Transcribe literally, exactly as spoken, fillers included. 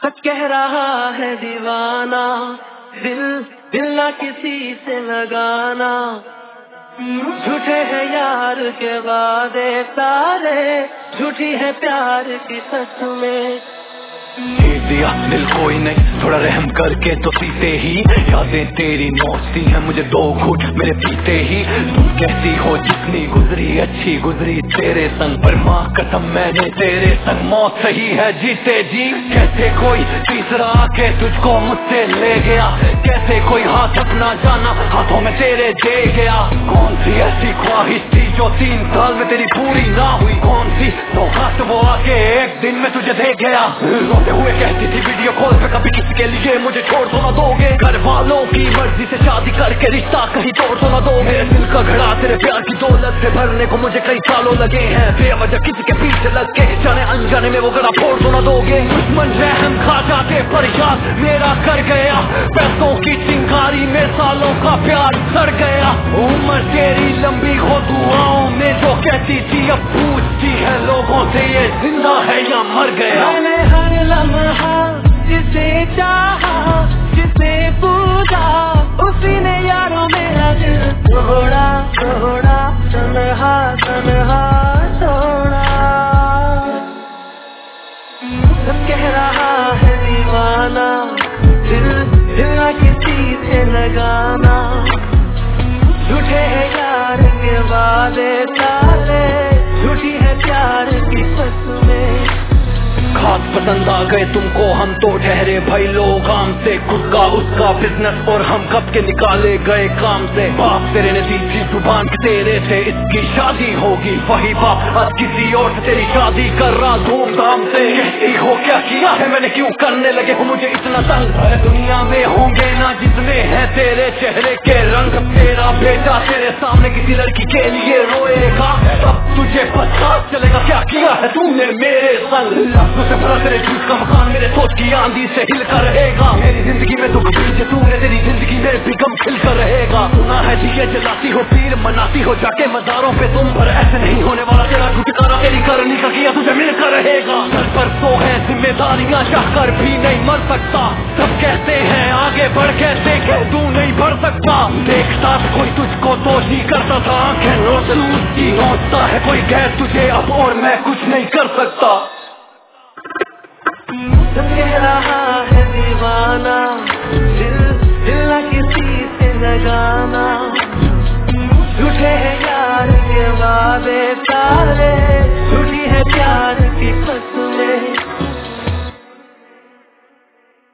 सच कह रहा है दीवाना, दिल दिल ना किसी से लगाना। झूठे हैं यार के वादे सारे, झूठी है प्यार की सच में। दे दिया दिल कोई नहीं, थोड़ा रहम करके तो सीते ही। यादें तेरी नौचती हैं मुझे दो घूट मेरे पीते ही। तुम कहती हो जितनी गुजरी अच्छी गुजरी तेरे संग, पर माँ कसम मैंने तेरे संग मौत सही है जीते जी। कैसे कोई तीसरा आके तुझको मुझसे ले गया, कैसे कोई हाथ अपना जाना हाथों में तेरे दे गया। कौन सी ऐसी ख्वाहिश थी जो तीन साल में तेरी पूरी ना हुई, कौन सी सौगात वो आके एक दिन में तुझे दे गया। हुए कहती थी वीडियो कॉल पे कभी किसी के लिए मुझे छोड़ तो ना दोगे, घर वालों की मर्जी से शादी करके रिश्ता कहीं तोड़ तो ना दोगे। मेरे दिल का घड़ा तेरे प्यार की दौलत से भरने को मुझे कई सालों लगे हैं, बेवजह किसी के पीछे लग के जाने अनजाने में वो गला फोड़ तो ना दोगे। दुश्मन रहम खा जाते पर याद मेरा कर गया, पैसों की चिंगारी में सालों का प्यार सड़ गया। उम्र तेरी लंबी हो दुआओं में जो कहती थी अब पूछती है लोगों से ये जिंदा है या मर गया। लम्हा जिसे चाहा जिसे पूजा उसी ने यारों मेरा दिल तोड़ा तोड़ा, तन्हा तन्हा छोड़ा। सब कह रहा है दीवाना, दिल दिल ना किसी से लगाना। झूठे है यार के वादे सारे, झूठी है प्यार की सच में। खास पसंद आ गए तुमको हम तो ठहरे भाई लोग काम से, खुद का उसका बिजनेस और हम कब के निकाले गए काम से। बाप तेरे ने दी थी जुबान के तेरे से इसकी शादी होगी, वही बाप आज किसी और से तेरी शादी कर रहा धूमधाम से। कहती हो क्या किया है मैंने, क्यों करने लगे हो मुझे इतना तंग। दुनिया में होंगे ना जितने हैं तेरे चेहरे के रंग, तेरा बेटा तेरे सामने किसी लड़की के लिए रोएगा, तब तुझे पता चलेगा क्या किया है तूने मेरे संग। से भरा तेरे झूठ का मकान मेरे सोच की आंधी से हिल कर रहेगा। मेरी जिंदगी में दुख बीजे तूने, तेरी जिंदगी मेरे बिगम खिल कर रहेगा। सुना है दिए जलाती हो पीर मनाती हो जाके मजारों पे तुम, पर ऐसे नहीं होने वाला तेरा छुटकारा तेरी करनी का किया तुझे मिल कर रहेगा। सर पर तो है जिम्मेदारियां चाह कर भी नहीं मर सकता, सब कहते हैं आगे बढ़ के देखे तू नहीं बढ़ सकता। देखता कोई तुझको तो ही करता था, आंखें नोच की नोचता है कोई गैर तुझे अब और मैं कुछ नहीं कर सकता। सब कह रहा है दीवाना, दिल दिल ना किसी से लगाना। झूठे हैं यार के वादे सारे, झूठी है प्यार